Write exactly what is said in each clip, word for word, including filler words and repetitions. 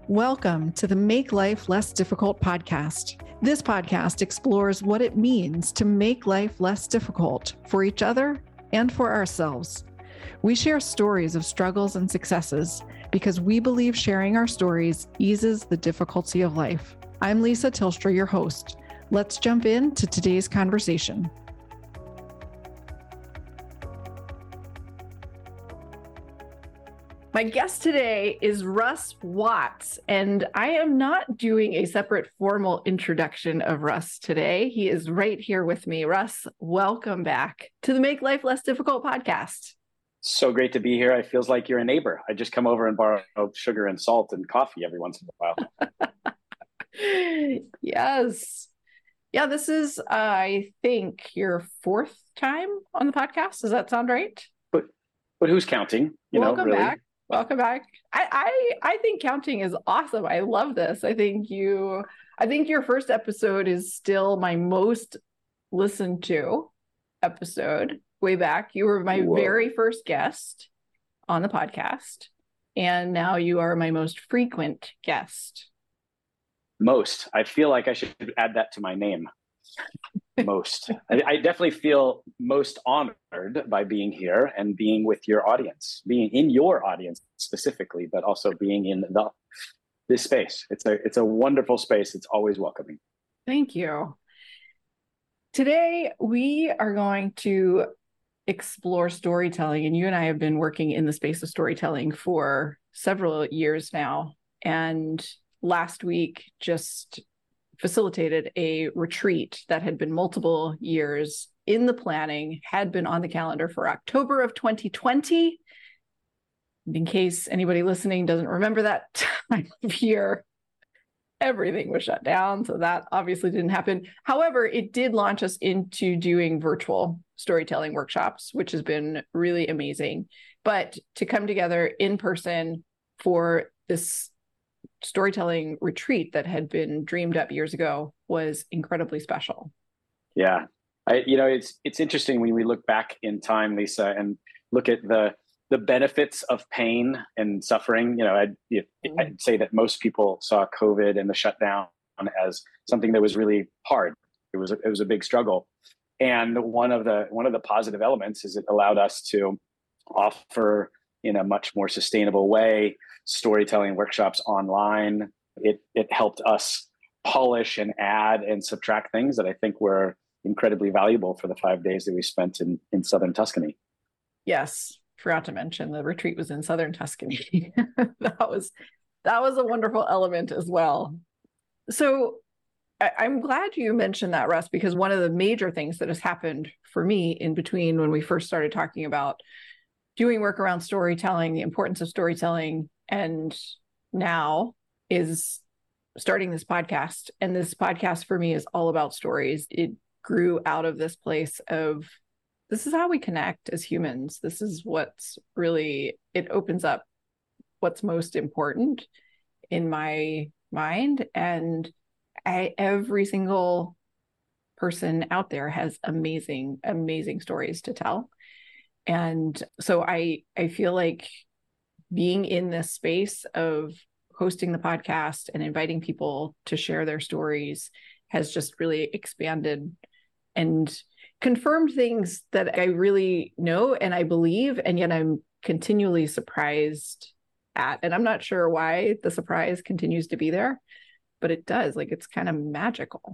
Welcome to the Make Life Less Difficult podcast. This podcast explores what it means to make life less difficult for each other and for ourselves. We share stories of struggles and successes because we believe sharing our stories eases the difficulty of life. I'm Lisa Tilstra, your host. Let's jump into today's conversation. My guest today is Russ Watts, and I am not doing a separate formal introduction of Russ today. He is right here with me. Russ, welcome back to the Make Life Less Difficult podcast. So great to be here. It feels like you're a neighbor. I just come over and borrow sugar and salt and coffee every once in a while. Yes. Yeah, this is, uh, I think, your fourth time on the podcast. Does that sound right? But but who's counting? You welcome know, really. back. Welcome back. I, I I think counting is awesome. I love this. I think you I think your first episode is still my most listened to episode way back. You were my Whoa. very first guest on the podcast, and now you are my most frequent guest. Most. I feel like I should add that to my name. Most. I, I definitely feel most honored by being here and being with your audience, being in your audience specifically, but also being in the this space. It's a it's a wonderful space. It's always welcoming. Thank you. Today we are going to explore storytelling, and you and I have been working in the space of storytelling for several years now. And last week just facilitated a retreat that had been multiple years in the planning, had been on the calendar for October of twenty twenty. In case anybody listening doesn't remember that time of year, everything was shut down, so that obviously didn't happen. However, it did launch us into doing virtual storytelling workshops, which has been really amazing. But to come together in person for this storytelling retreat that had been dreamed up years ago was incredibly special. Yeah. I, you know, it's, it's interesting when we look back in time, Lisa, and look at the, the benefits of pain and suffering. You know, I'd, I'd say that most people saw COVID and the shutdown as something that was really hard. It was, a, it was a big struggle. And one of the, one of the positive elements is it allowed us to offer in a much more sustainable way storytelling workshops online. It it helped us polish and add and subtract things that I think were incredibly valuable for the five days that we spent in, in Southern Tuscany. Yes, forgot to mention the retreat was in Southern Tuscany. that was that was a wonderful element as well. So I, I'm glad you mentioned that, Russ, because one of the major things that has happened for me in between when we first started talking about doing work around storytelling, the importance of storytelling, and now is starting this podcast. And this podcast for me is all about stories. It grew out of this place of, this is how we connect as humans. This is what's really, it opens up what's most important in my mind. And I, every single person out there has amazing, amazing stories to tell. And so I, I feel like being in this space of hosting the podcast and inviting people to share their stories has just really expanded and confirmed things that I really know and I believe, and yet I'm continually surprised at. And I'm not sure why the surprise continues to be there, but it does. Like, it's kind of magical.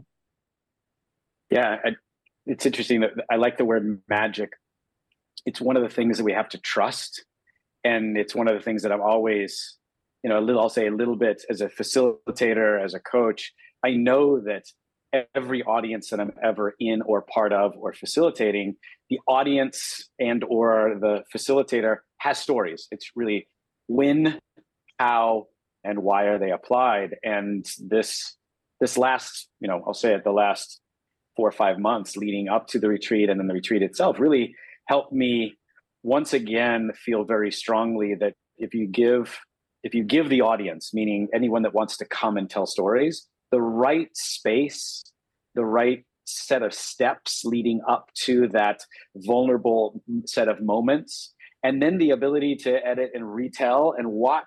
Yeah, I, it's interesting that I like the word magic. It's one of the things that we have to trust. And it's one of the things that I'm always, you know, a little, I'll say a little bit as a facilitator, as a coach, I know that every audience that I'm ever in or part of or facilitating, the audience and or the facilitator has stories. It's really when, how, and why are they applied? And this, this last, you know, I'll say it, the last four or five months leading up to the retreat and then the retreat itself really helped me once again feel very strongly that if you give if you give the audience, meaning anyone that wants to come and tell stories, the right space, the right set of steps leading up to that vulnerable set of moments, and then the ability to edit and retell and watch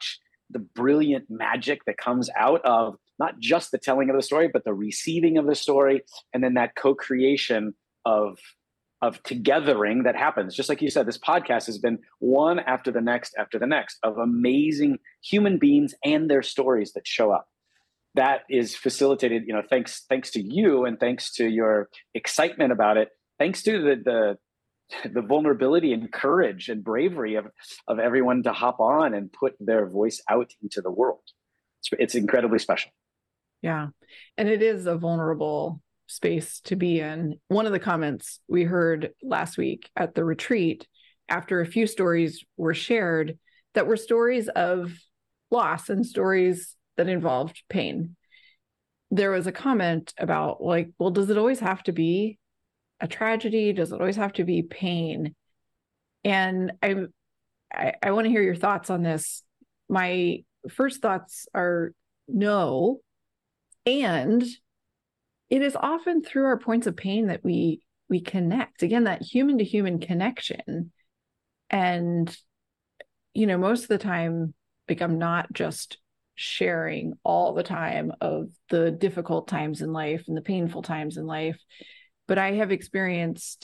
the brilliant magic that comes out of not just the telling of the story, but the receiving of the story, and then that co-creation of of togethering that happens. Just like you said, this podcast has been one after the next after the next of amazing human beings and their stories that show up. That is facilitated, you know, thanks thanks to you and thanks to your excitement about it, thanks to the the, the vulnerability and courage and bravery of, of everyone to hop on and put their voice out into the world. It's, it's incredibly special. Yeah. And it is a vulnerable space to be in. One of the comments we heard last week at the retreat, after a few stories were shared that were stories of loss and stories that involved pain, there was a comment about like, well, does it always have to be a tragedy? Does it always have to be pain? And I, I, I want to hear your thoughts on this. My first thoughts are no. And it is often through our points of pain that we we connect. Again, that human to human connection. And, you know, most of the time, like I'm not just sharing all the time of the difficult times in life and the painful times in life, but I have experienced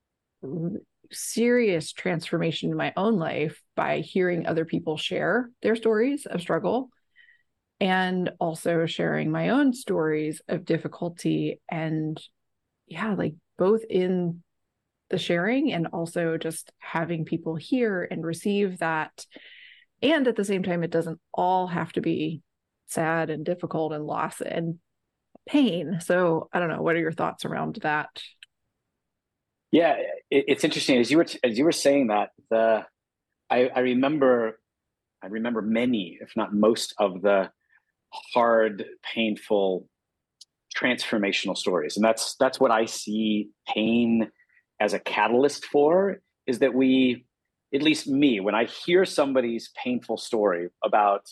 serious transformation in my own life by hearing other people share their stories of struggle, and also sharing my own stories of difficulty. And yeah, like both in the sharing and also just having people hear and receive that. And at the same time, it doesn't all have to be sad and difficult and loss and pain. So I don't know, what are your thoughts around that? Yeah, it, it's interesting. As you were, as you were saying that, the, I, I remember, I remember many, if not most of the hard, painful, transformational stories. And that's that's what I see pain as a catalyst for, is that we, at least me, when I hear somebody's painful story about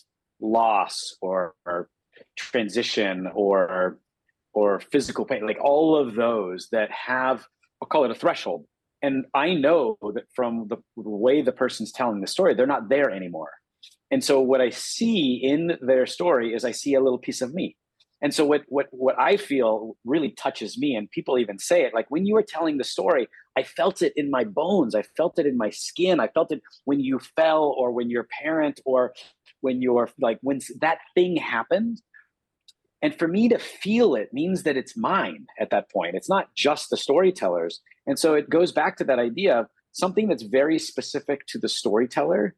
loss or, or transition or or physical pain, like all of those that have, I'll call it a threshold. And I know that from the, the way the person's telling the story, they're not there anymore. And so what I see in their story is I see a little piece of me. And so what what what I feel really touches me, and people even say it, like when you were telling the story, I felt it in my bones, I felt it in my skin, I felt it when you fell, or when your parent, or when you're like, when that thing happened. And for me to feel it means that it's mine at that point. It's not just the storyteller's. And so it goes back to that idea of something that's very specific to the storyteller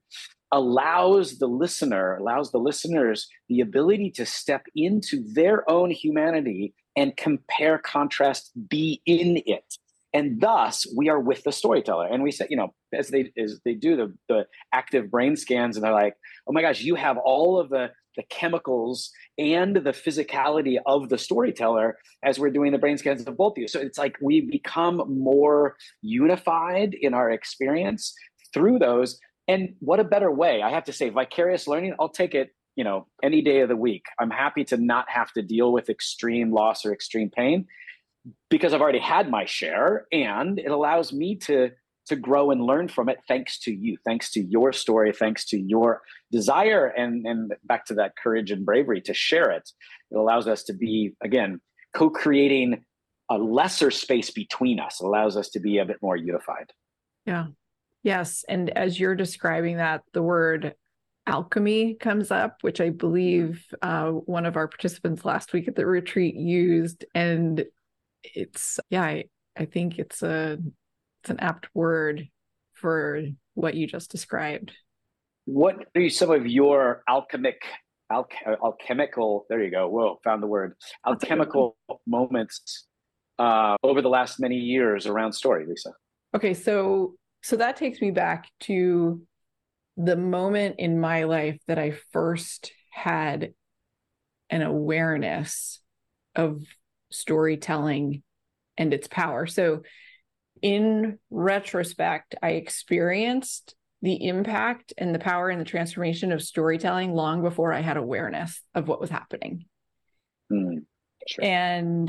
allows the listener, allows the listeners the ability to step into their own humanity and compare, contrast, be in it. And thus we are with the storyteller. And we say, you know, as they as they do the, the active brain scans, and they're like, oh my gosh, you have all of the, the chemicals and the physicality of the storyteller as we're doing the brain scans of both of you. So it's like we become more unified in our experience through those. And what a better way, I have to say, vicarious learning, I'll take it, you know, any day of the week. I'm happy to not have to deal with extreme loss or extreme pain because I've already had my share, and it allows me to, to grow and learn from it thanks to you, thanks to your story, thanks to your desire, and, and back to that courage and bravery to share it. It allows us to be, again, co-creating a lesser space between us. It allows us to be a bit more unified. Yeah. Yes. And as you're describing that, the word alchemy comes up, which I believe uh, one of our participants last week at the retreat used. And it's, yeah, I, I think it's a, it's an apt word for what you just described. What are some of your alchemic, al- alchemical, there you go. Whoa, found the word, alchemical moments uh, over the last many years around story, Lisa? Okay. So So that takes me back to the moment in my life that I first had an awareness of storytelling and its power. So in retrospect, I experienced the impact and the power and the transformation of storytelling long before I had awareness of what was happening. Mm, sure. And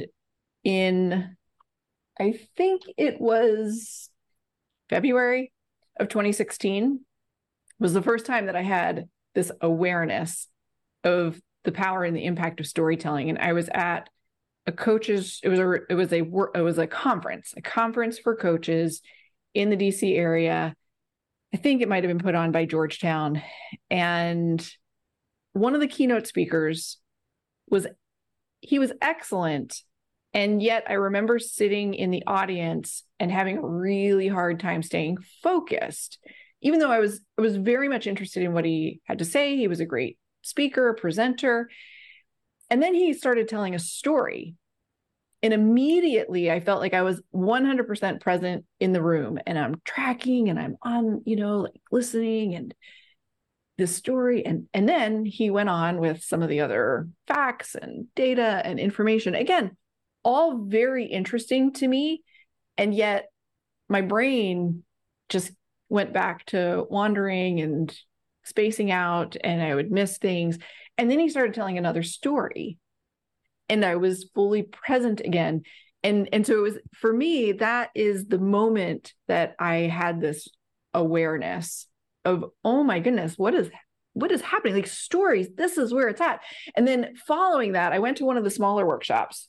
in, I think it was February of twenty sixteen was the first time that I had this awareness of the power and the impact of storytelling. And I was at a coaches, it was a, it was a, it was a conference, a conference for coaches in the D C area. I think it might've been put on by Georgetown. And one of the keynote speakers was, he was excellent. And yet I remember sitting in the audience and having a really hard time staying focused, even though I was, I was very much interested in what he had to say. He was a great speaker, presenter. And then he started telling a story. And immediately I felt like I was one hundred percent present in the room, and I'm tracking and I'm on, you know, like listening and this story. And, and then he went on with some of the other facts and data and information. Again, all very interesting to me. And yet my brain just went back to wandering and spacing out, and I would miss things. And then he started telling another story, and I was fully present again. And, and so it was, for me, that is the moment that I had this awareness of, oh my goodness, what is, what is happening? Like stories, this is where it's at. And then following that, I went to one of the smaller workshops,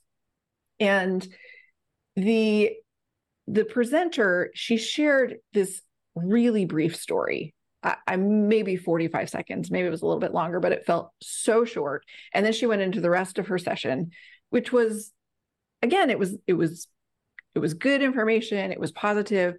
and the, the presenter, she shared this really brief story. I, I maybe forty-five seconds, maybe it was a little bit longer, but it felt so short. And then she went into the rest of her session, which was, again, it was, it was, it was good information. It was positive,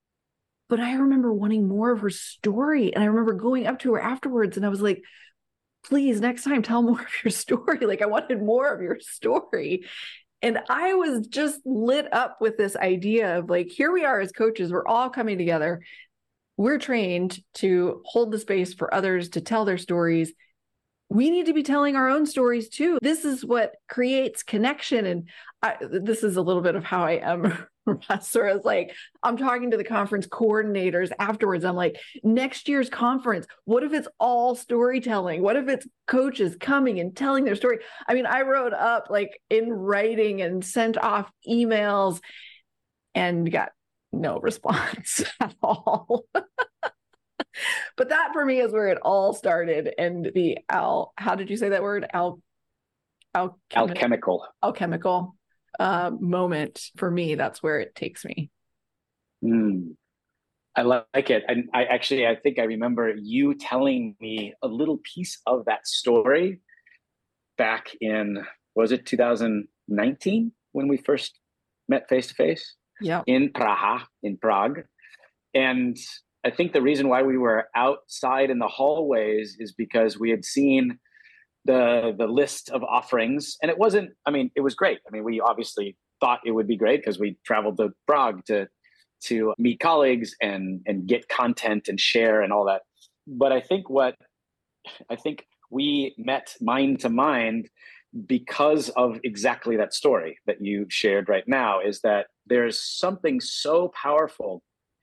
but I remember wanting more of her story. And I remember going up to her afterwards, and I was like, please, next time, tell more of your story. Like, I wanted more of your story. And I was just lit up with this idea of like, here we are as coaches, we're all coming together. We're trained to hold the space for others to tell their stories. We need to be telling our own stories too. This is what creates connection. And I, this is a little bit of how I am. Sort of like, I'm talking to the conference coordinators afterwards. I'm like, next year's conference, what if it's all storytelling? What if it's coaches coming and telling their story? I mean, I wrote up like in writing and sent off emails and got no response at all. But that for me is where it all started. And the al, how did you say that word? Al, alchemi- alchemical, alchemical uh, moment for me. That's where it takes me. Mm, I like it. And I actually, I think I remember you telling me a little piece of that story back in, was it two thousand nineteen when we first met face to face? Yeah. In Praha, in Prague. And I think the reason why we were outside in the hallways is because we had seen the the list of offerings, and it wasn't, I mean, it was great. I mean, we obviously thought it would be great because we traveled to Prague to to meet colleagues and and get content and share and all that. But I think what I think we met mind to mind because of exactly that story that you shared right now, is that there's something so powerful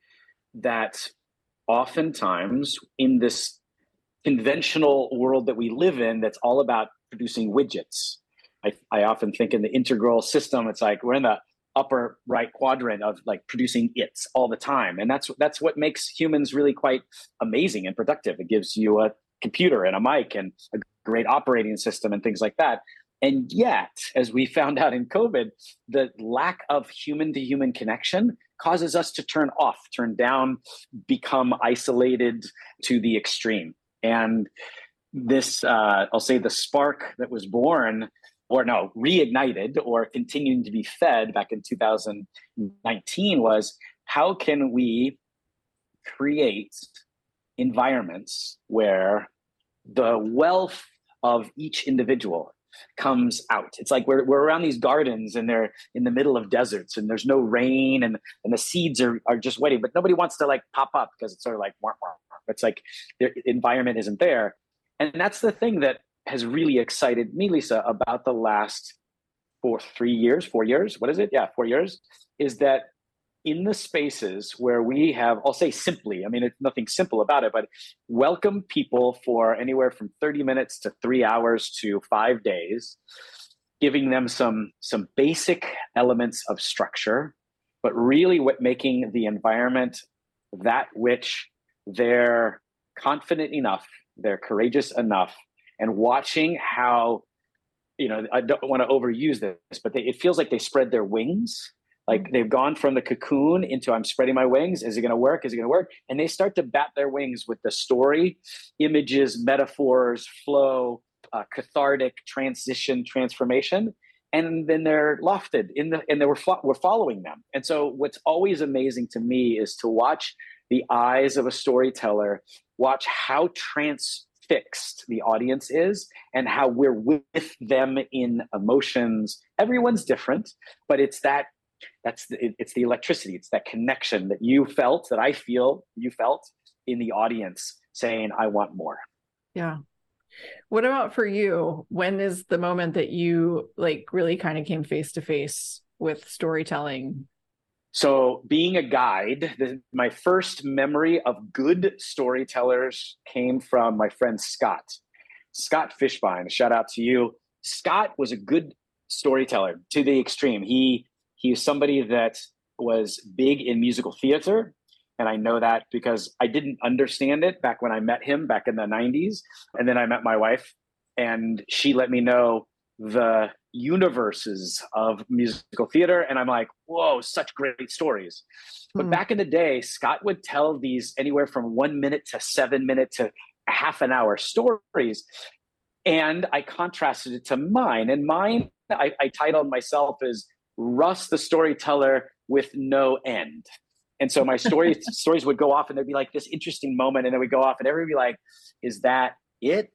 that oftentimes in this conventional world that we live in, that's all about producing widgets. I, I often think in the integral system, it's like we're in the upper right quadrant of like producing its all the time. And that's, that's what makes humans really quite amazing and productive. It gives you a computer and a mic and a great operating system and things like that. And yet, as we found out in COVID, the lack of human to human connection causes us to turn off, turn down, become isolated to the extreme. And this, uh, I'll say the spark that was born, or no, reignited or continuing to be fed back in two thousand nineteen was, how can we create environments where the wealth of each individual comes out? It's like we're we're around these gardens and they're in the middle of deserts and there's no rain and, and the seeds are, are just waiting, but nobody wants to like pop up because it's sort of like, wah, wah, wah. It's like the environment isn't there. And that's the thing that has really excited me, Lisa, about the last four, three years, four years, what is it? Yeah, four years, is that in the spaces where we have, I'll say simply, I mean, it's nothing simple about it, but welcome people for anywhere from thirty minutes to three hours to five days, giving them some, some basic elements of structure, but really what making the environment that which they're confident enough they're courageous enough, and watching how, you know, I don't want to overuse this, but they, it feels like they spread their wings. Like they've gone from the cocoon into I'm spreading my wings. Is it going to work? Is it going to work? And they start to bat their wings with the story, images, metaphors, flow, uh, cathartic transition, transformation. And then they're lofted in the, and they were, fo- we're following them. And so what's always amazing to me is to watch the eyes of a storyteller, watch how transfixed the audience is and how we're with them in emotions. Everyone's different, but it's that, that's the, it's the electricity. It's that connection that you felt, that I feel you felt in the audience saying, I want more. Yeah. What about for you? When is the moment that you like really kind of came face to face with storytelling? So being a guide, the, my first memory of good storytellers came from my friend Scott. Scott Fishbein, shout out to you. Scott was a good storyteller to the extreme. He he was somebody that was big in musical theater. And I know that because I didn't understand it back when I met him back in the nineties. And then I met my wife and she let me know the universes of musical theater. And I'm like, whoa, such great stories. But mm. back in the day, Scott would tell these anywhere from one minute to seven minute to half an hour stories. And I contrasted it to mine. And mine, I, I titled myself as Russ the Storyteller with No End. And so my story stories would go off and there'd be like this interesting moment and then we'd go off and everybody would be like, is that it?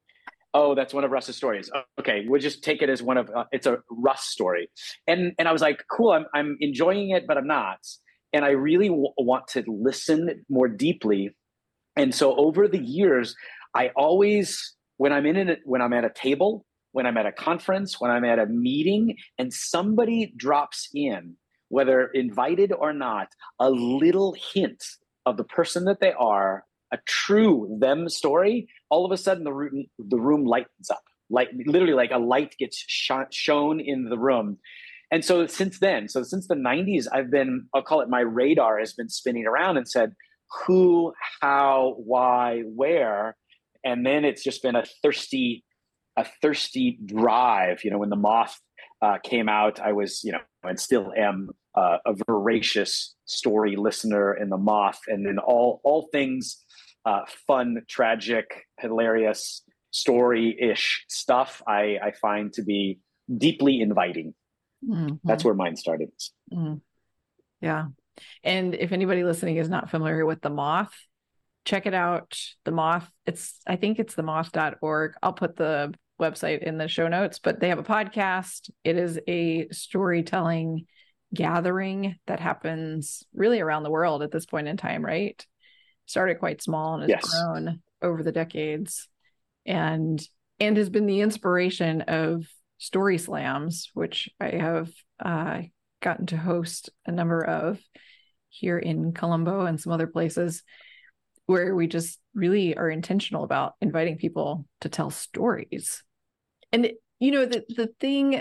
Oh, that's one of Russ's stories. Okay, we'll just take it as one of, uh, it's a Russ story. And and I was like, cool, I'm I'm enjoying it, but I'm not. And I really w- want to listen more deeply. And so over the years, I always, when I'm in it, when I'm at a table, when I'm at a conference, when I'm at a meeting, and somebody drops in, whether invited or not, a little hint of the person that they are, a true them story, all of a sudden the room, the room lightens up. Like literally like a light gets sh- shown in the room. And so since then, so since the nineties, I've been, I'll call it my radar has been spinning around and said, who, how, why, where? And then it's just been a thirsty, a thirsty drive. You know, when The Moth uh, came out, I was, you know, and still am uh, a voracious story listener in The Moth, and then all, all things uh, fun, tragic, hilarious, story-ish stuff I, I find to be deeply inviting. Mm-hmm. That's where mine started. Mm-hmm. Yeah. And if anybody listening is not familiar with The Moth, check it out. The Moth, it's, I think it's the moth dot org. I'll put the website in the show notes, but they have a podcast. It is a storytelling gathering that happens really around the world at this point in time, right? Started quite small and has yes. grown over the decades and, and has been the inspiration of story slams, which I have uh, gotten to host a number of here in Colombo and some other places, where we just really are intentional about inviting people to tell stories. And, you know, the, the thing,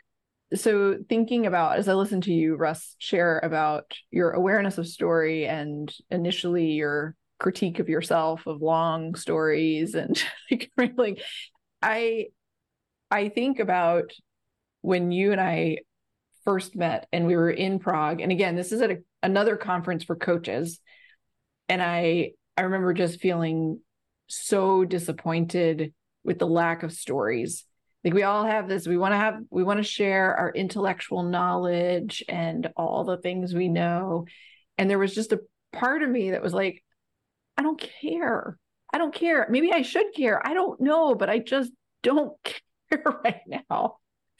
so thinking about, as I listen to you, Russ, share about your awareness of story and initially your critique of yourself of long stories and like, I, I think about when you and I first met and we were in Prague. And again, this is at a, another conference for coaches. And I, I remember just feeling so disappointed with the lack of stories. Like we all have this, we want to have, we want to share our intellectual knowledge and all the things we know. And there was just a part of me that was like, I don't care. I don't care. Maybe I should care. I don't know, but I just don't care right now.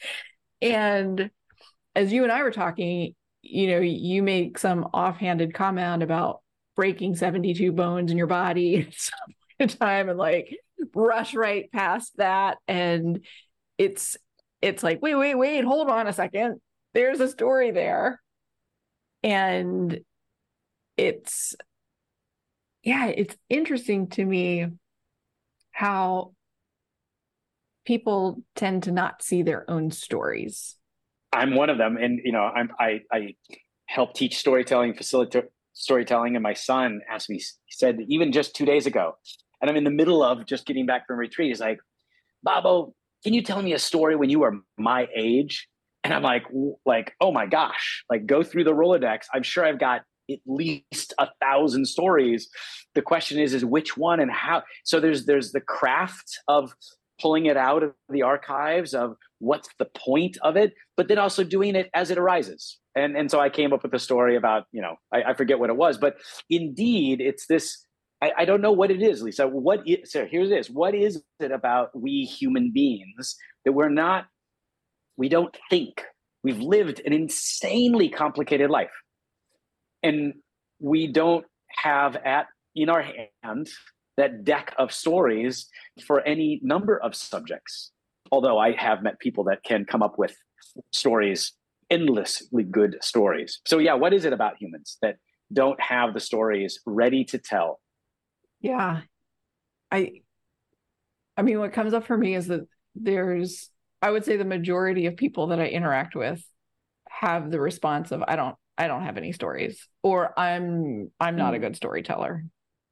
And as you and I were talking, you know, you make some offhanded comment about breaking seventy-two bones in your body at some point in time and like rush right past that. And it's, it's like, wait, wait, wait, hold on a second. There's a story there. And it's, yeah, it's interesting to me how people tend to not see their own stories. I'm one of them. And, you know, I'm, I, I help teach storytelling, facilitate storytelling. And my son asked me, he said, even just two days ago, and I'm in the middle of just getting back from retreat. He's like, Babo, can you tell me a story when you were my age? And I'm like, like, oh my gosh, like go through the Rolodex. I'm sure I've got at least a thousand stories. The question is, is which one and how? So there's, there's the craft of pulling it out of the archives of what's the point of it, but then also doing it as it arises. And, and so I came up with a story about, you know, I, I forget what it was, but indeed it's this, I, I don't know what it is, Lisa. What is, so here's this, what is it about we human beings that we're not, we don't think? We've lived an insanely complicated life. And we don't have at in our hand that deck of stories for any number of subjects. Although I have met people that can come up with stories, endlessly good stories. So yeah, what is it about humans that don't have the stories ready to tell? Yeah. I I mean, what comes up for me is that there's, I would say the majority of people that I interact with have the response of, I don't, I don't have any stories, or I'm, I'm not mm. a good storyteller.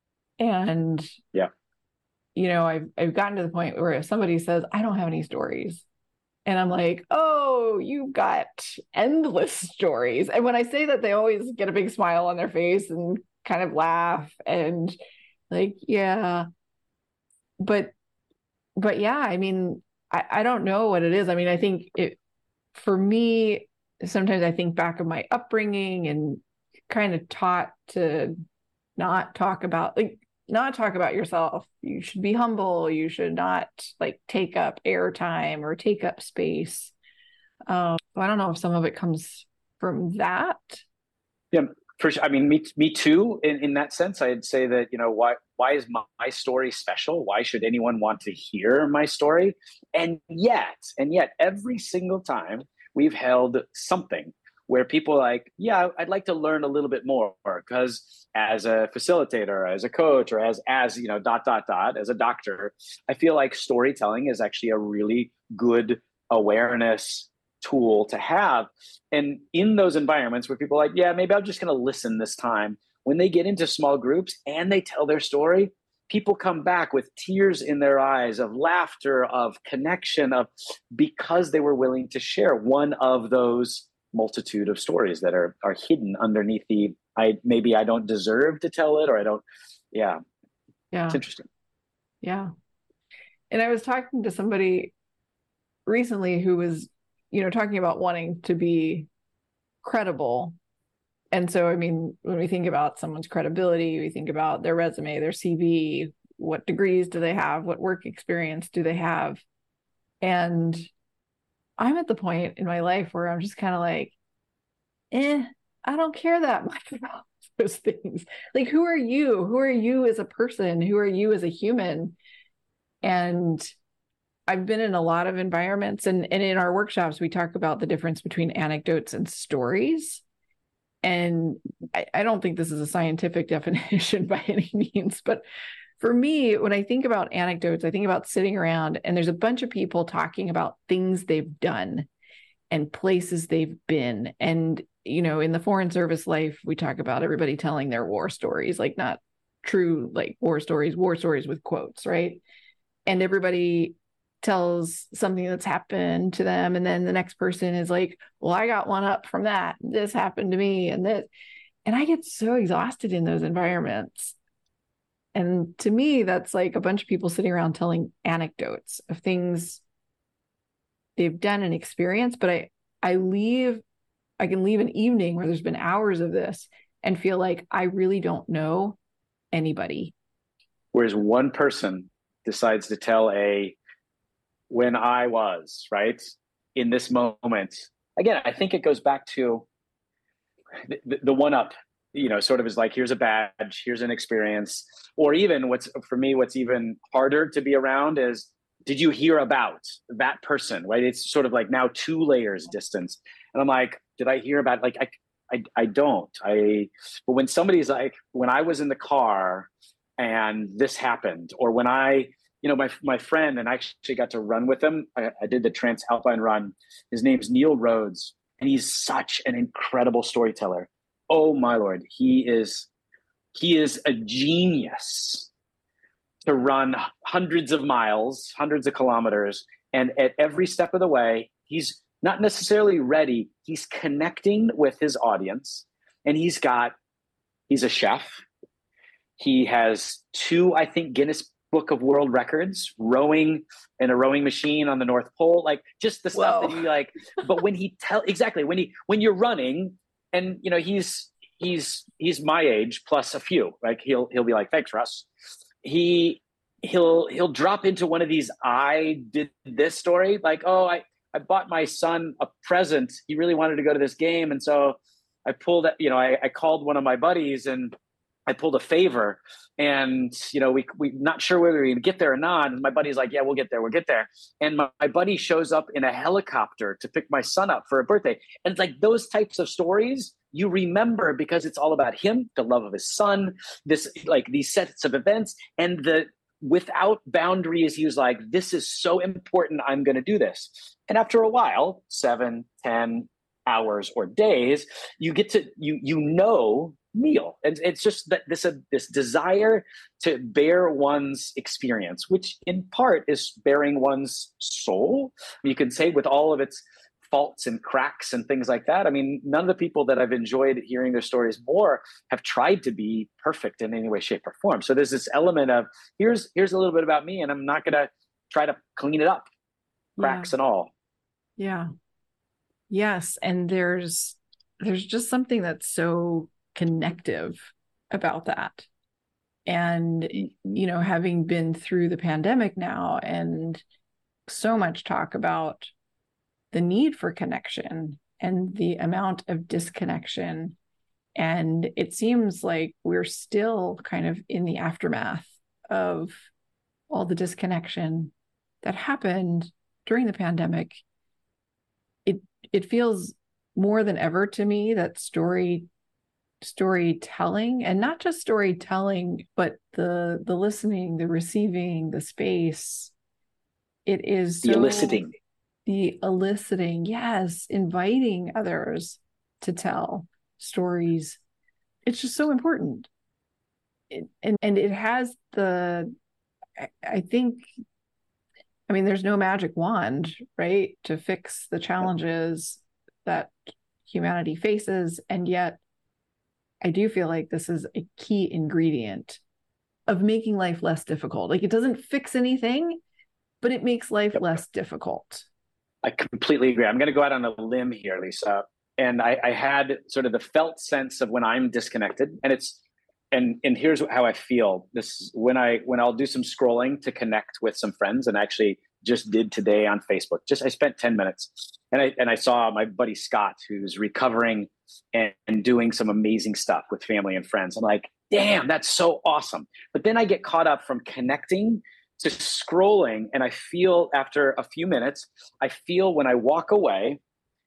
And yeah, you know, I've, I've gotten to the point where if somebody says, I don't have any stories, and I'm like, oh, you've got endless stories. And when I say that, they always get a big smile on their face and kind of laugh and like, yeah, but, but yeah, I mean, I, I don't know what it is. I mean, I think it, for me, sometimes I think back of my upbringing and kind of taught to not talk about, like, not talk about yourself. You should be humble. You should not like take up airtime or take up space. Um, so I don't know if some of it comes from that. Yeah, for sure. I mean, me, me too. In, in that sense, I'd say that, you know, why, why is my, my story special? Why should anyone want to hear my story? And yet, and yet every single time we've held something where people are like, yeah, I'd like to learn a little bit more, because as a facilitator, as a coach, or as, as, you know, dot, dot, dot, as a doctor, I feel like storytelling is actually a really good awareness tool to have. And in those environments where people are like, yeah, maybe I'm just going to listen this time, when they get into small groups and they tell their story, people come back with tears in their eyes of laughter, of connection, of because they were willing to share one of those multitude of stories that are are hidden underneath the I maybe I don't deserve to tell it, or I don't. Yeah. Yeah. It's interesting. Yeah. And I was talking to somebody recently who was, you know, talking about wanting to be credible. And so, I mean, when we think about someone's credibility, we think about their resume, their C V, what degrees do they have? What work experience do they have? And I'm at the point in my life where I'm just kind of like, eh, I don't care that much about those things. Like, who are you? Who are you as a person? Who are you as a human? And I've been in a lot of environments, and, and in our workshops, we talk about the difference between anecdotes and stories. And I, I don't think this is a scientific definition by any means, but for me, when I think about anecdotes, I think about sitting around and there's a bunch of people talking about things they've done and places they've been. And, you know, in the Foreign Service life, we talk about everybody telling their war stories, like not true, like war stories, war stories with quotes, right? And everybody tells something that's happened to them. And then the next person is like, well, I got one up from that. This happened to me and this. And I get so exhausted in those environments. And to me, that's like a bunch of people sitting around telling anecdotes of things they've done and experienced. But I, I leave, I can leave an evening where there's been hours of this and feel like I really don't know anybody. Whereas one person decides to tell a, when I was, right, in this moment. Again, I think it goes back to the, the one up, you know, sort of is like, here's a badge, here's an experience. Or even what's, for me, what's even harder to be around is, did you hear about that person, right? It's sort of like now two layers distance. And I'm like, did I hear about, like, I, I, I don't, I, but when somebody's like, when I was in the car and this happened, or when I, you know, my, my friend, and I actually got to run with him. I, I did the Transalpine run. His name's Neil Rhodes, and he's such an incredible storyteller. Oh my Lord. He is, he is a genius to run hundreds of miles, hundreds of kilometers. And at every step of the way, he's not necessarily ready. He's connecting with his audience. And he's got, he's a chef. He has two, I think, Guinness Book of World Records, rowing in a rowing machine on the North Pole, like just the stuff Whoa. that you like. But when he tell exactly when he when you're running, and you know he's he's he's my age plus a few. Like he'll he'll be like, "Thanks, Russ." He he'll he'll drop into one of these I did this story, like, "Oh, I I bought my son a present. He really wanted to go to this game, and so I pulled you know I, I called one of my buddies and I pulled a favor, and you know we we not sure whether we get there or not. And my buddy's like, "Yeah, we'll get there. We'll get there." And my, my buddy shows up in a helicopter to pick my son up for a birthday. And it's like those types of stories you remember because it's all about him, the love of his son, this like these sets of events, and the without boundaries. He was like, "This is so important. I'm going to do this." And after a while, seven, ten hours or days, you get to you you know. Neil. And it's just that this uh, this desire to bear one's experience, which in part is bearing one's soul. You can say with all of its faults and cracks and things like that. I mean, none of the people that I've enjoyed hearing their stories more have tried to be perfect in any way, shape, or form. So there's this element of here's here's a little bit about me, and I'm not going to try to clean it up, cracks Yeah. and all. Yeah. Yes. And there's there's just something that's so connective about that. And, you know, having been through the pandemic now and so much talk about the need for connection and the amount of disconnection. And it seems like we're still kind of in the aftermath of all the disconnection that happened during the pandemic. It it feels more than ever to me that story storytelling, and not just storytelling, but the the listening, the receiving, the space. It is The so, eliciting. The eliciting, yes, inviting others to tell stories. It's just so important. It, and, and it has the, I, I think, I mean, there's no magic wand, right, to fix the challenges that humanity faces. And yet, I do feel like this is a key ingredient of making life less difficult. Like it doesn't fix anything, but it makes life less difficult. I completely agree. I'm going to go out on a limb here, Lisa. And I, I had sort of the felt sense of when I'm disconnected, and it's, and and here's how I feel. This when I when I'll do some scrolling to connect with some friends, and actually just did today on Facebook. Just I spent ten minutes, and I and I saw my buddy Scott, who's recovering and, and doing some amazing stuff with family and friends. I'm like, damn, that's so awesome. But then I get caught up from connecting to scrolling, and I feel after a few minutes, I feel when I walk away,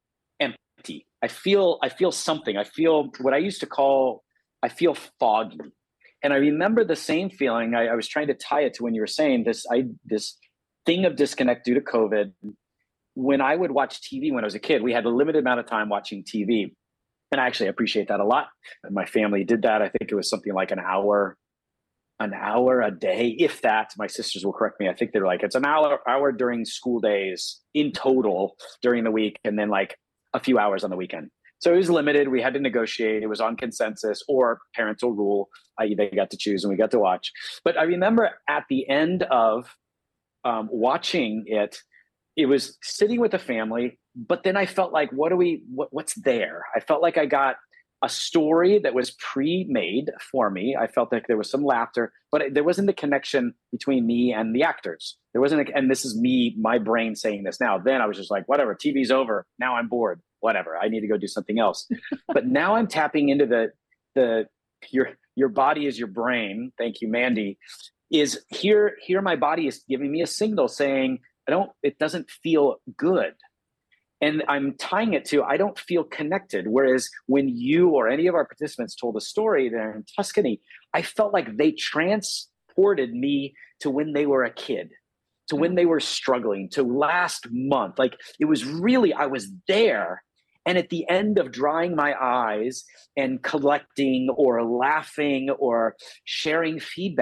empty. I feel I feel something. I feel what I used to call, I feel foggy. And I remember the same feeling. I, I was trying to tie it to when you were saying this, I this thing of disconnect due to COVID. When I would watch T V when I was a kid, we had a limited amount of time watching T V. And I actually appreciate that a lot. And my family did that. I think it was something like an hour, an hour a day, if that. My sisters will correct me. I think they were like, it's an hour, hour during school days in total during the week, and then like a few hours on the weekend. So it was limited. We had to negotiate. It was on consensus or parental rule, that is they got to choose and we got to watch. But I remember at the end of um, watching it, it was sitting with the family, but then I felt like, what do we, what, what's there? I felt like I got a story that was pre-made for me. I felt like there was some laughter, but it, there wasn't the connection between me and the actors. There wasn't, a, and this is me, my brain saying this now. Then I was just like, whatever, T V's over. Now I'm bored. Whatever, I need to go do something else. But now I'm tapping into the the your your body is your brain. Thank you, Mandy. Is here here my body is giving me a signal saying I don't. It doesn't feel good. And I'm tying it to, I don't feel connected. Whereas when you or any of our participants told a story there in Tuscany, I felt like they transported me to when they were a kid, to when they were struggling, to last month. Like it was really, I was there. And at the end of drying my eyes and collecting or laughing or sharing feedback,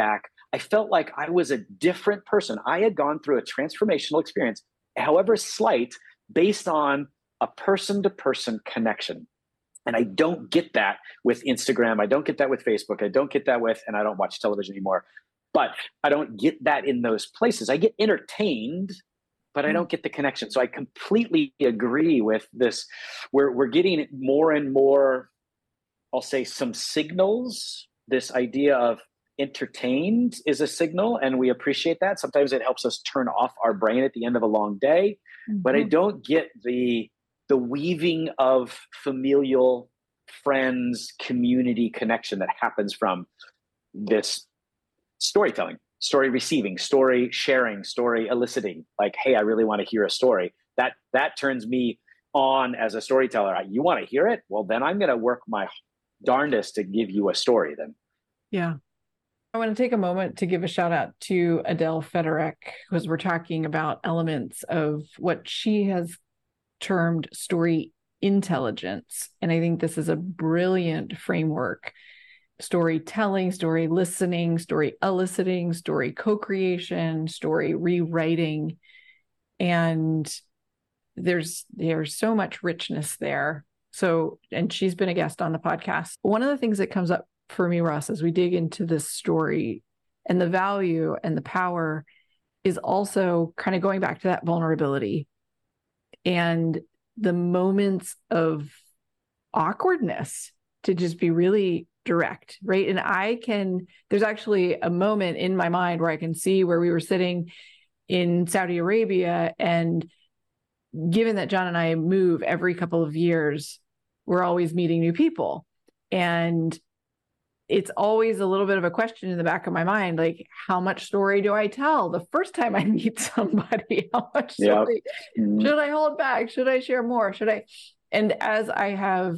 I felt like I was a different person. I had gone through a transformational experience, however slight, based on a person-to-person connection. And I don't get that with Instagram. I don't get that with Facebook. I don't get that with, and I don't watch television anymore, but I don't get that in those places. I get entertained, but I don't get the connection. So I completely agree with this. We're, we're getting more and more, I'll say, some signals. This idea of entertained is a signal, and we appreciate that. Sometimes it helps us turn off our brain at the end of a long day, mm-hmm. but I don't get the the weaving of familial, friends, community connection that happens from this storytelling, story receiving, story sharing, story eliciting. Like, hey, I really want to hear a story. That that turns me on as a storyteller. You want to hear it? Well, then I'm going to work my darndest to give you a story then. Yeah. I want to take a moment to give a shout out to Adele Federek, because we're talking about elements of what she has termed story intelligence. And I think this is a brilliant framework. Storytelling, story listening, story eliciting, story co-creation, story rewriting. And there's there's so much richness there. So, and she's been a guest on the podcast. One of the things that comes up for me, Russ, as we dig into this story and the value and the power is also kind of going back to that vulnerability and the moments of awkwardness, to just be really direct, right? And I can, there's actually a moment in my mind where I can see where we were sitting in Saudi Arabia, and given that John and I move every couple of years, we're always meeting new people. And it's always a little bit of a question in the back of my mind, like, how much story do I tell the first time I meet somebody? How much story yep. mm-hmm. should I hold back? Should I share more? Should I? And as I have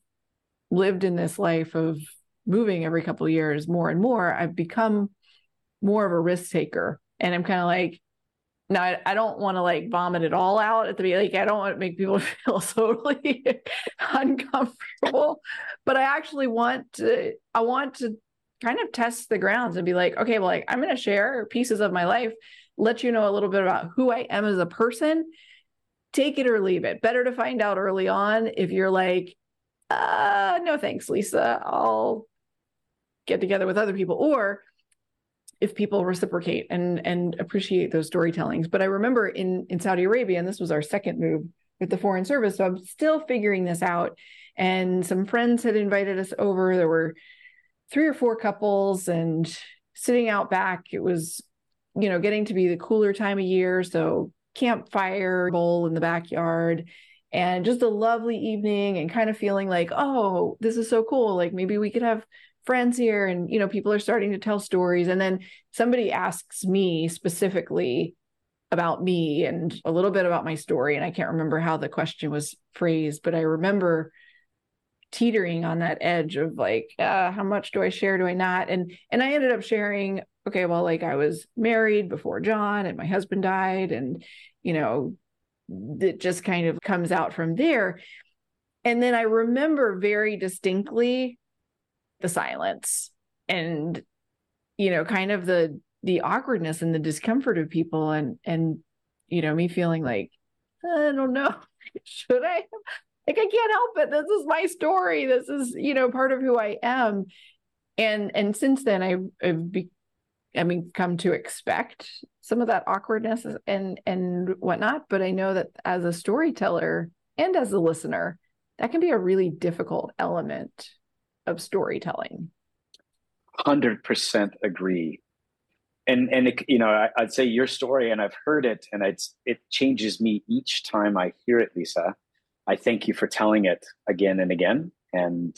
lived in this life of moving every couple of years more and more, I've become more of a risk taker. And I'm kind of like, now, I, I don't want to like vomit it all out at the beginning. Like, I don't want to make people feel totally uncomfortable, but I actually want to, I want to kind of test the grounds and be like, okay, well, like, I'm going to share pieces of my life, let you know a little bit about who I am as a person, take it or leave it. Better to find out early on if you're like, uh, no, thanks, Lisa, I'll get together with other people, or if people reciprocate and and appreciate those storytellings. But I remember in, in Saudi Arabia, and this was our second move with the Foreign Service, so I'm still figuring this out. And some friends had invited us over. There were three or four couples, and sitting out back, it was, you know, getting to be the cooler time of year. So campfire bowl in the backyard, and just a lovely evening, and kind of feeling like, oh, this is so cool. Like, maybe we could have friends here, and, you know, people are starting to tell stories. And then somebody asks me specifically about me and a little bit about my story. And I can't remember how the question was phrased, but I remember teetering on that edge of like, uh, how much do I share? Do I not? And, and I ended up sharing, okay, well, like, I was married before John and my husband died, and, you know, it just kind of comes out from there. And then I remember very distinctly the silence and, you know, kind of the, the awkwardness and the discomfort of people, and, and, you know, me feeling like, I don't know, should I, like, I can't help it. This is my story. This is, you know, part of who I am. And, and since then I, I've be, I mean, come to expect some of that awkwardness and, and whatnot. But I know that as a storyteller and as a listener, that can be a really difficult element of storytelling. one hundred percent agree. And, and it, you know, I, I'd say your story, and I've heard it, and it's, it changes me each time I hear it, Lisa. I thank you for telling it again and again. And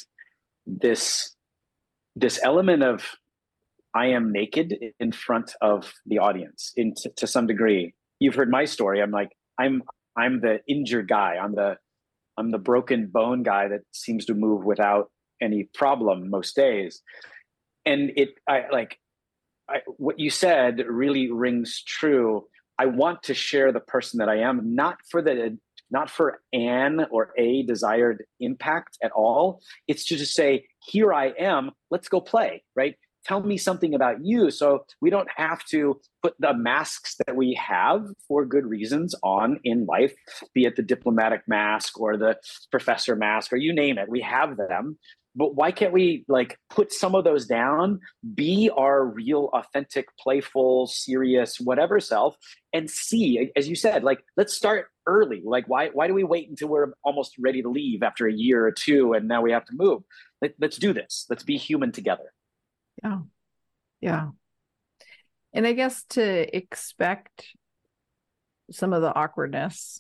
this, this element of, I am naked in front of the audience in t- to some degree. You've heard my story. I'm like, I'm, I'm the injured guy. I'm the, I'm the broken bone guy that seems to move without any problem most days. And it, I like, I, what you said really rings true. I want to share the person that I am, not for the, not for an or a desired impact at all. It's to just say, here I am, let's go play, right? tell me something about you. So we don't have to put the masks that we have for good reasons on in life, be it the diplomatic mask or the professor mask, or you name it. We have them. But why can't we like put some of those down, be our real, authentic, playful, serious, whatever self, and see, as you said, like, let's start early. Like, why why do we wait until we're almost ready to leave after a year or two and now we have to move? Let, let's do this. Let's be human together. Yeah. Yeah. And I guess to expect some of the awkwardness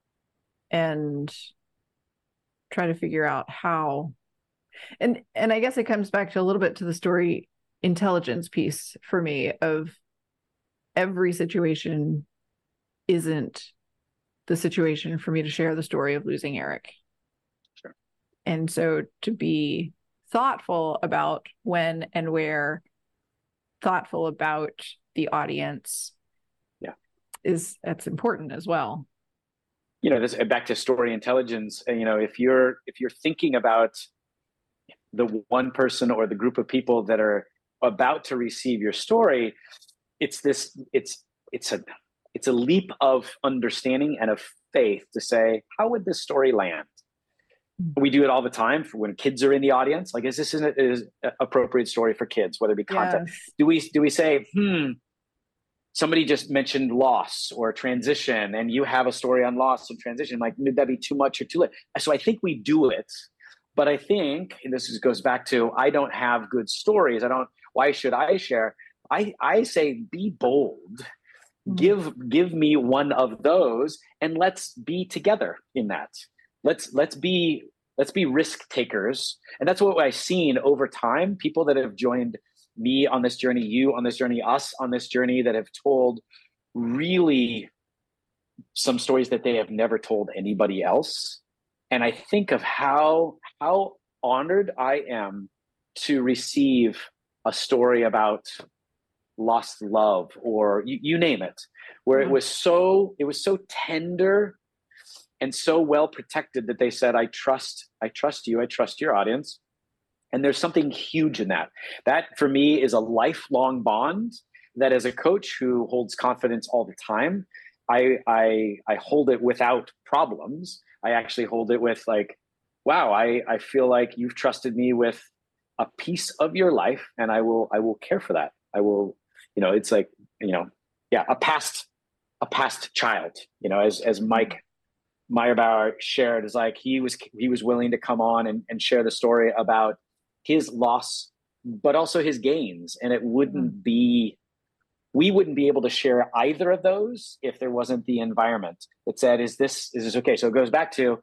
and try to figure out how. And and I guess it comes back to a little bit to the story intelligence piece for me of every situation isn't the situation for me to share the story of losing Eric. Sure. And so to be thoughtful about when and where, thoughtful about the audience, yeah, is that's important as well. You know, this back to story intelligence. You know, if you're if you're thinking about the one person or the group of people that are about to receive your story, it's this, it's, it's a, it's a leap of understanding and of faith to say, how would this story land? We do it all the time for when kids are in the audience. Like, is this an is appropriate story for kids, whether it be content? Yes. Do we, do we say, hmm, somebody just mentioned loss or transition and you have a story on loss and transition, like, would that be too much or too late? So I think we do it. But I think, and this is, goes back to, I don't have good stories. I don't, why should I share? I, I say, be bold, mm-hmm. give, give me one of those and let's be together in that. Let's, let's be, let's be risk takers. And that's what I've seen over time. People that have joined me on this journey, you on this journey, us on this journey, that have told really some stories that they have never told anybody else. And I think of how how honored I am to receive a story about lost love, or you, you name it, where mm-hmm. it was so it was so tender and so well protected that they said, I trust, I trust you, I trust your audience. And there's something huge in that. That for me is a lifelong bond that, as a coach who holds confidence all the time, I I I hold it without problems. I actually hold it with like, wow, I, I feel like you've trusted me with a piece of your life, and I will I will care for that. I will, you know, it's like, you know, yeah, a past a past child, you know, as as Mike Meyerboer shared, is like he was he was willing to come on and, and share the story about his loss, but also his gains. And it wouldn't mm-hmm. be we wouldn't be able to share either of those if there wasn't the environment that said, is this, is this okay? So it goes back to,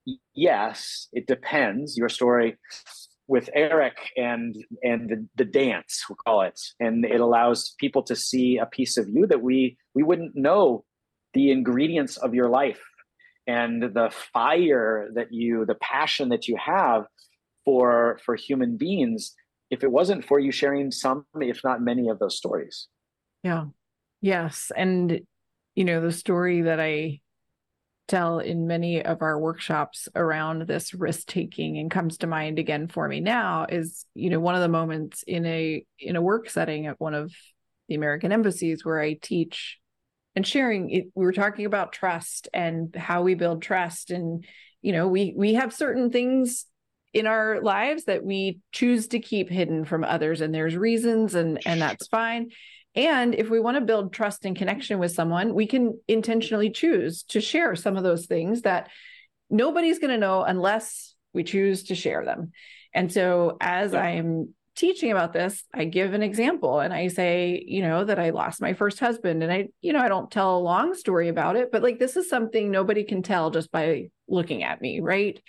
yes, it depends. Your story with Eric and, and the, the dance, we'll call it. And it allows people to see a piece of you that we, we wouldn't know the ingredients of your life and the fire that you, the passion that you have for, for human beings, if it wasn't for you sharing some, if not many of those stories. Yeah. Yes. And, you know, the story that I tell in many of our workshops around this risk taking and comes to mind again for me now is, you know, one of the moments in a, in a work setting at one of the American embassies where I teach and sharing it. We were talking about trust and how we build trust. And, you know, we, we have certain things in our lives that we choose to keep hidden from others, and there's reasons, and, and that's fine. And if we want to build trust and connection with someone, we can intentionally choose to share some of those things that nobody's going to know unless we choose to share them. And so as yeah. I'm teaching about this, I give an example and I say, you know, that I lost my first husband, and I, you know, I don't tell a long story about it, but like, this is something nobody can tell just by looking at me. Right.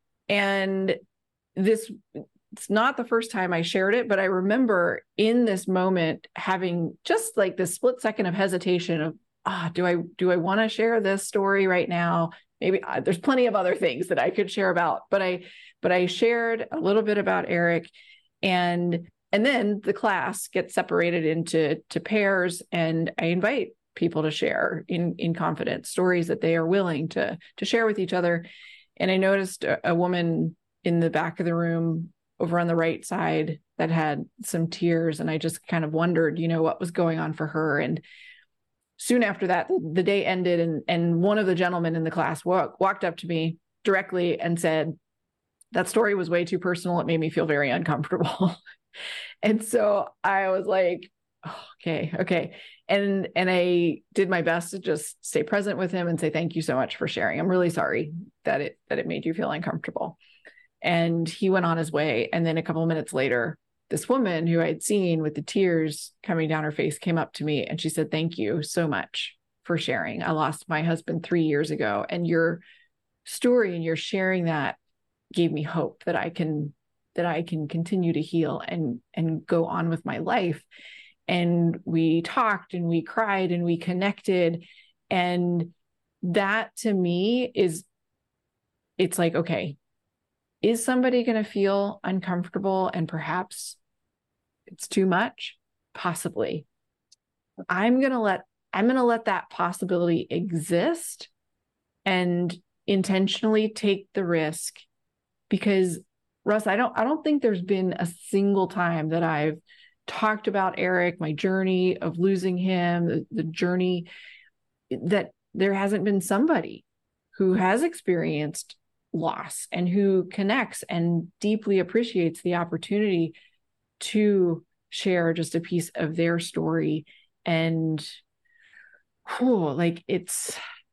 And this, it's not the first time I shared it, but I remember in this moment having just like this split second of hesitation of, ah, do I, do I want to share this story right now? Maybe uh, there's plenty of other things that I could share about, but I, but I shared a little bit about Eric, and, and then the class gets separated into to pairs, and I invite people to share in, in confidence stories that they are willing to, to share with each other. And I noticed a, a woman in the back of the room over on the right side that had some tears. And I just kind of wondered, you know, what was going on for her. And soon after that, the day ended, and, and one of the gentlemen in the class walk, walked up to me directly and said, that story was way too personal. It made me feel very uncomfortable. And so I was like, oh, okay, okay. And, and I did my best to just stay present with him and say, thank you so much for sharing. I'm really sorry that it, that it made you feel uncomfortable. And he went on his way. And then a couple of minutes later, this woman who I'd seen with the tears coming down her face came up to me and she said, thank you so much for sharing. I lost my husband three years ago, and your story and your sharing that gave me hope that I can, that I can continue to heal and, and go on with my life. And we talked and we cried and we connected. And that to me is, it's like, okay, is somebody going to feel uncomfortable and perhaps it's too much? Possibly. I'm going to let, I'm going to let that possibility exist and intentionally take the risk, because Russ, I don't, I don't think there's been a single time that I've talked about Eric, my journey of losing him, the, the journey, that there hasn't been somebody who has experienced loss and who connects and deeply appreciates the opportunity to share just a piece of their story. And whew, like it's,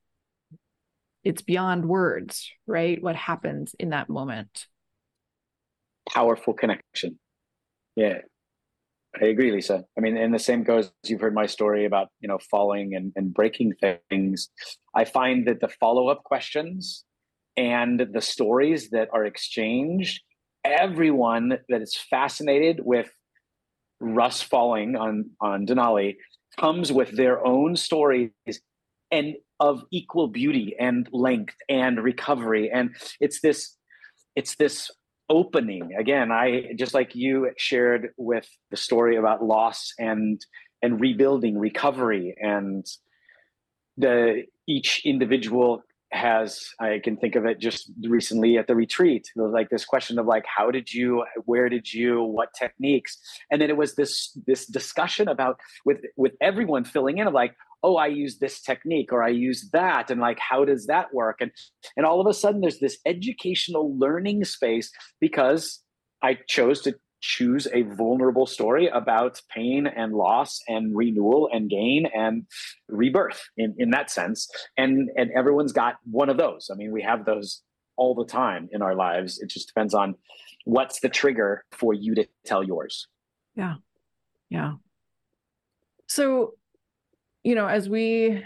it's beyond words, right? What happens in that moment. Powerful connection. Yeah. I agree, Lisa. I mean, and the same goes, you've heard my story about, you know, falling and, and breaking things. I find that the follow-up questions and the stories that are exchanged, everyone that is fascinated with Russ falling on, on Denali comes with their own stories and of equal beauty and length and recovery. And it's this, it's this opening. Again, I just like you shared with the story about loss and and rebuilding, recovery, and the each individual has, I can think of it just recently at the retreat, it was like this question of like, how did you, where did you, what techniques? And then it was this this discussion about with with everyone filling in of like, oh, I use this technique or I use that. And like, how does that work? And, and all of a sudden there's this educational learning space because I chose to choose a vulnerable story about pain and loss and renewal and gain and rebirth in, in that sense. And, and everyone's got one of those. I mean, we have those all the time in our lives. It just depends on what's the trigger for you to tell yours. Yeah. Yeah. So, you know, as we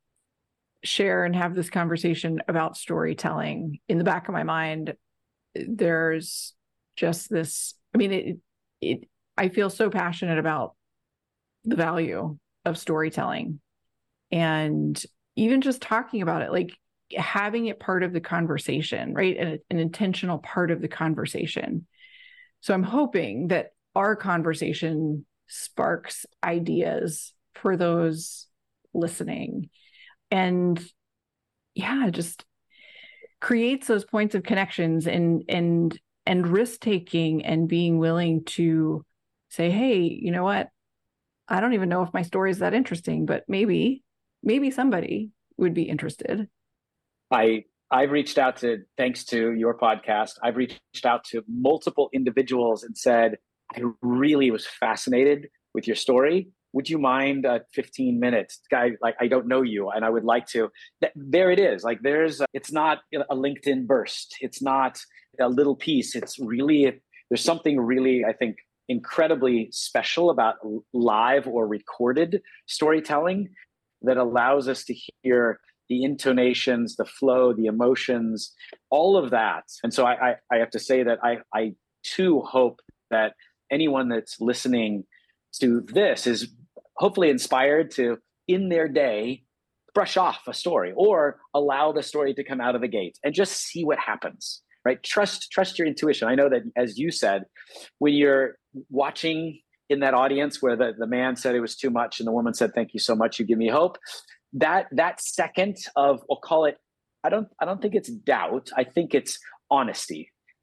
share and have this conversation about storytelling, in the back of my mind, there's just this, I mean, it, it, I feel so passionate about the value of storytelling, and even just talking about it, like having it part of the conversation, right? An, an intentional part of the conversation. So I'm hoping that our conversation sparks ideas for those listening, and yeah, just creates those points of connections and and and risk taking and being willing to say, hey, you know what? I don't even know if my story is that interesting, but maybe, maybe somebody would be interested. I I've reached out to, thanks to your podcast, I've reached out to multiple individuals and said, I really was fascinated with your story. Would you mind uh, fifteen minutes? Guy, like, I don't know you and I would like to. Th- there it is. Like there's, it's not a LinkedIn burst. It's not a little piece. It's really, there's something really, I think, incredibly special about live or recorded storytelling that allows us to hear the intonations, the flow, the emotions, all of that. And so I, I, I have to say that I, I too hope that anyone that's listening to this is hopefully inspired to, in their day, brush off a story or allow the story to come out of the gate and just see what happens, right? Trust, trust your intuition. I know that, as you said, when you're watching in that audience where the, the man said it was too much and the woman said, thank you so much, you give me hope. That, that second of, we'll call it, I don't, I don't think it's doubt. I think it's honesty.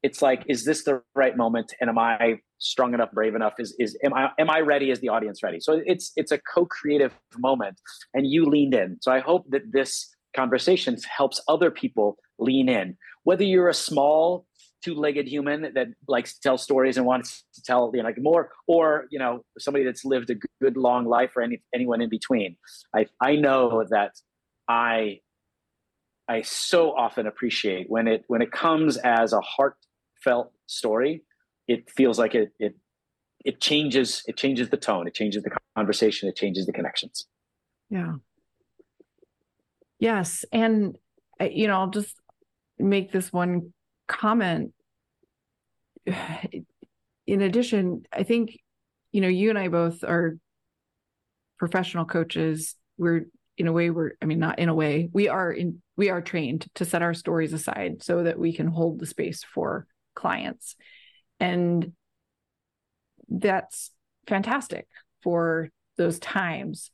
It's like, is this the right moment? And am I strong enough, brave enough? Is, is, am I, am I ready? Is the audience ready? So it's, it's a co-creative moment, and you leaned in. So I hope that this conversation helps other people lean in, whether you're a small two-legged human that likes to tell stories and wants to tell, you know, like more, or, you know, somebody that's lived a good, long life, or any, anyone in between. I, I know that I, I so often appreciate when it, when it comes as a heartfelt story, it feels like it, it, it changes, it changes the tone, it changes the conversation, it changes the connections. Yeah. Yes. And, you know, I'll just make this one comment. In addition, I think, you know, you and I both are professional coaches. We're, in a way, we're, I mean, not in a way, we are in, we are trained to set our stories aside so that we can hold the space for clients. And that's fantastic for those times.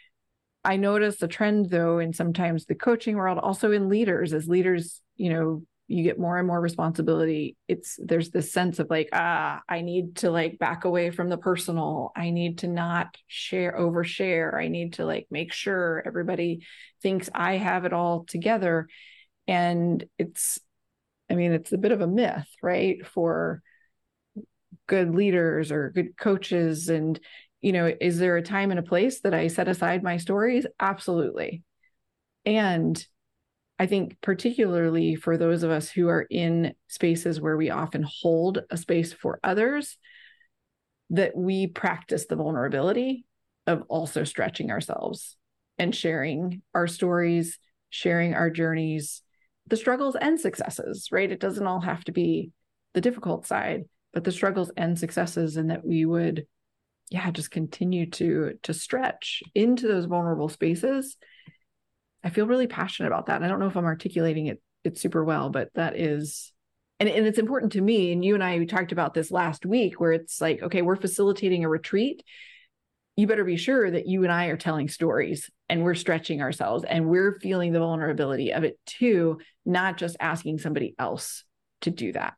I notice a trend, though, in sometimes the coaching world, also in leaders, as leaders, you know, you get more and more responsibility. It's, there's this sense of like, ah, I need to like back away from the personal. I need to not share, overshare. I need to like make sure everybody thinks I have it all together. And it's, I mean, it's a bit of a myth, right? For good leaders or good coaches. And, you know, is there a time and a place that I set aside my stories? Absolutely. And I think particularly for those of us who are in spaces where we often hold a space for others, that we practice the vulnerability of also stretching ourselves and sharing our stories, sharing our journeys, the struggles and successes, right? It doesn't all have to be the difficult side, but the struggles and successes, and that we would, yeah, just continue to, to stretch into those vulnerable spaces. I feel really passionate about that. I don't know if I'm articulating it, it super well, but that is, and, and it's important to me. And you and I, we talked about this last week, where it's like, okay, we're facilitating a retreat. You better be sure that you and I are telling stories and we're stretching ourselves and we're feeling the vulnerability of it too, not just asking somebody else to do that.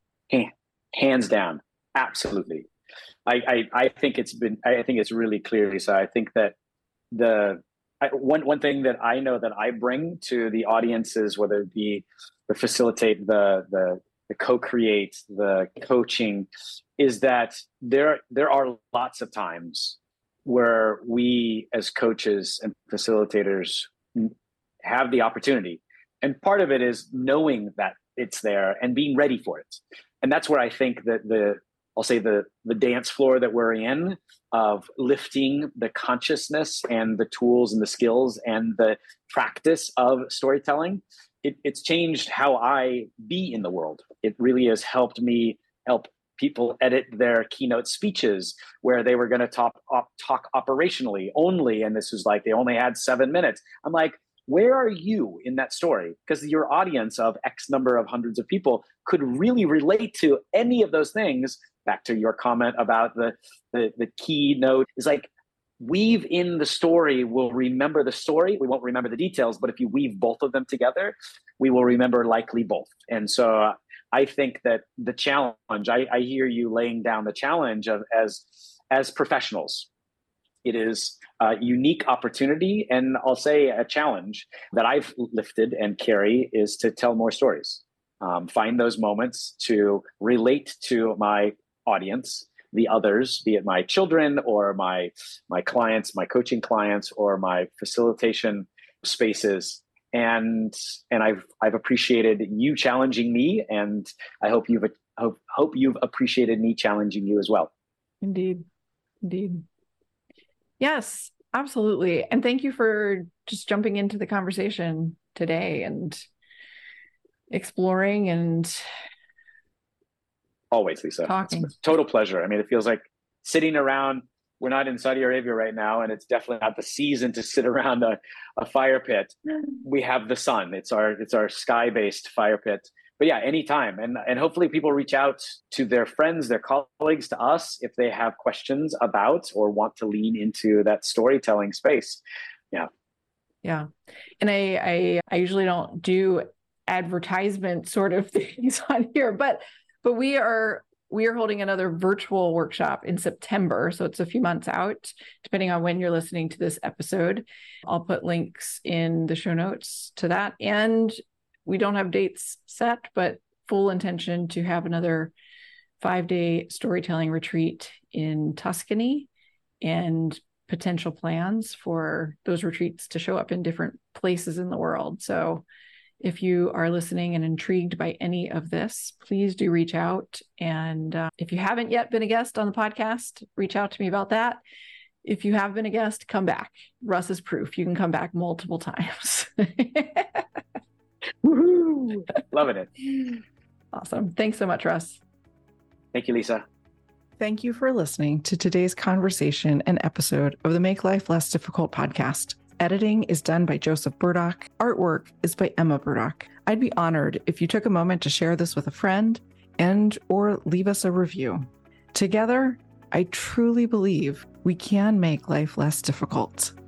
Hands down. Absolutely. I, I, I think it's been, I think it's really clear, Lisa. I think that the, I, one one thing that I know that I bring to the audiences, whether it be the facilitate, the the the co-create, the coaching, is that there there are lots of times where we as coaches and facilitators have the opportunity, and part of it is knowing that it's there and being ready for it, and that's where I think that the I'll say the the dance floor that we're in, of lifting the consciousness and the tools and the skills and the practice of storytelling, it, it's changed how I be in the world. It really has helped me help people edit their keynote speeches where they were going to talk, op, talk operationally only. And this was like, they only had seven minutes. I'm like, where are you in that story? Because your audience of X number of hundreds of people could really relate to any of those things. Back to your comment about the, the, the keynote, is like, weave in the story, we'll remember the story. We won't remember the details, but if you weave both of them together, we will remember likely both. And so uh, I think that the challenge, I, I hear you laying down the challenge of as, as professionals. It is a unique opportunity, and I'll say a challenge that I've lifted and carry, is to tell more stories. Um, find those moments to relate to my audience, the others, be it my children or my my clients, my coaching clients, or my facilitation spaces. And and I've I've appreciated you challenging me, and I hope you've hope hope you've appreciated me challenging you as well. Indeed, indeed. Yes, absolutely. And thank you for just jumping into the conversation today and exploring and always, Lisa. Talking. It's a total pleasure. I mean, it feels like sitting around. We're not in Saudi Arabia right now, and it's definitely not the season to sit around a, a fire pit. We have the sun. It's our it's our sky-based fire pit. But yeah, anytime. And and hopefully people reach out to their friends, their colleagues, to us if they have questions about or want to lean into that storytelling space. Yeah. Yeah. And I I, I usually don't do advertisement sort of things on here, but But we are we are holding another virtual workshop in September. So it's a few months out, depending on when you're listening to this episode. I'll put links in the show notes to that. And we don't have dates set, but full intention to have another five-day storytelling retreat in Tuscany, and potential plans for those retreats to show up in different places in the world. So if you are listening and intrigued by any of this, please do reach out. And uh, if you haven't yet been a guest on the podcast, reach out to me about that. If you have been a guest, come back. Russ is proof. You can come back multiple times. Woohoo! Loving it. Awesome. Thanks so much, Russ. Thank you, Lisa. Thank you for listening to today's conversation and episode of the Make Life Less Difficult podcast. Editing is done by Joseph Burdock. Artwork is by Emma Burdock. I'd be honored if you took a moment to share this with a friend and or leave us a review. Together, I truly believe we can make life less difficult.